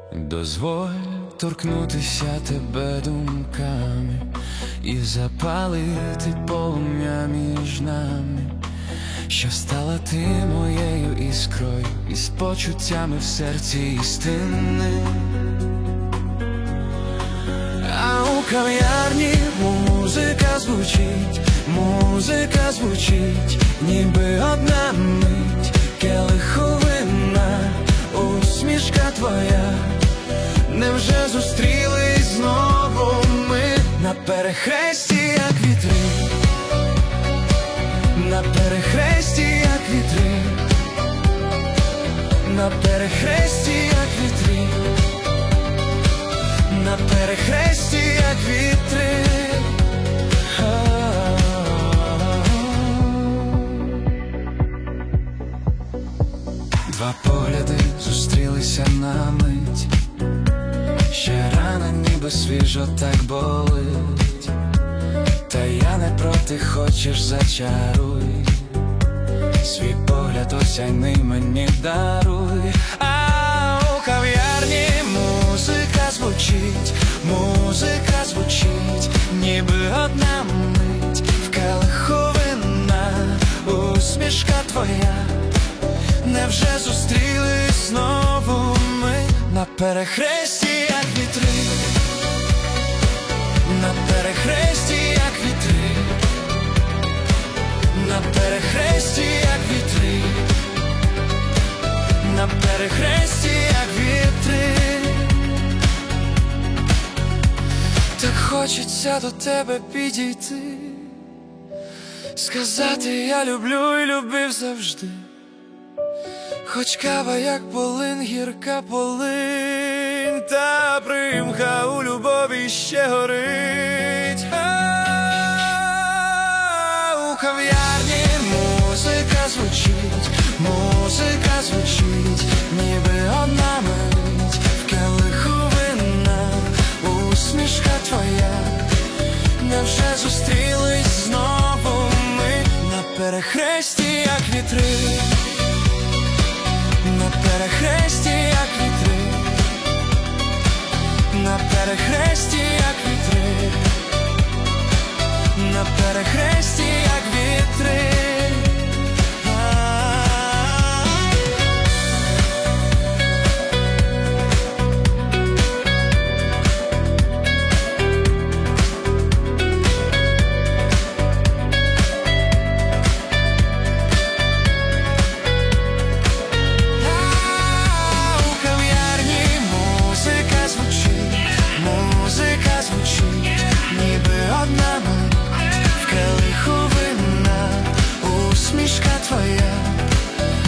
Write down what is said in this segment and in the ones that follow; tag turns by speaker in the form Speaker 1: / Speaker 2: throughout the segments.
Speaker 1: Дозволь торкнутися тебе думками і запалити полум'я між нами, що стала ти моєю іскрою із почуттями в серці істинним. А у кав'ярні музика звучить, ніби одна мить, келиху вина, усмішка твоя. Невже зустрілись знову ми на перехресті, як вітри, на перехресті, як вітри, на перехресті, як вітри, на перехресті, як вітри. Два погляди зустрілися на мить, ще рана ніби свіжо так болить. Та я не проти, хочеш зачаруй, свій погляд осяйний мені даруй. А у кав'ярні музика звучить, ніби одна мить, в келиху вина, усмішка твоя. Невже зустрілись знову ми на перехресті, як вітри, на перехресті, як вітри, на перехресті, як вітри, на перехресті, як вітри. Так хочеться до тебе підійти, сказати я люблю і любив завжди. Хоч кава, як полин, гірка полин, та примха у любові ще горить. У кав'ярні музика звучить, ніби одна мить, в келиху вина, усмішка твоя. Невже зустрілись знову ми на перехресті, як вітри, на перехресті, як вітри, на перехресті, як вітри, на перехресті, як вітри.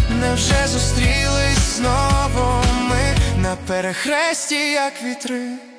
Speaker 1: Невже зустрілись знову ми на перехресті, як вітри.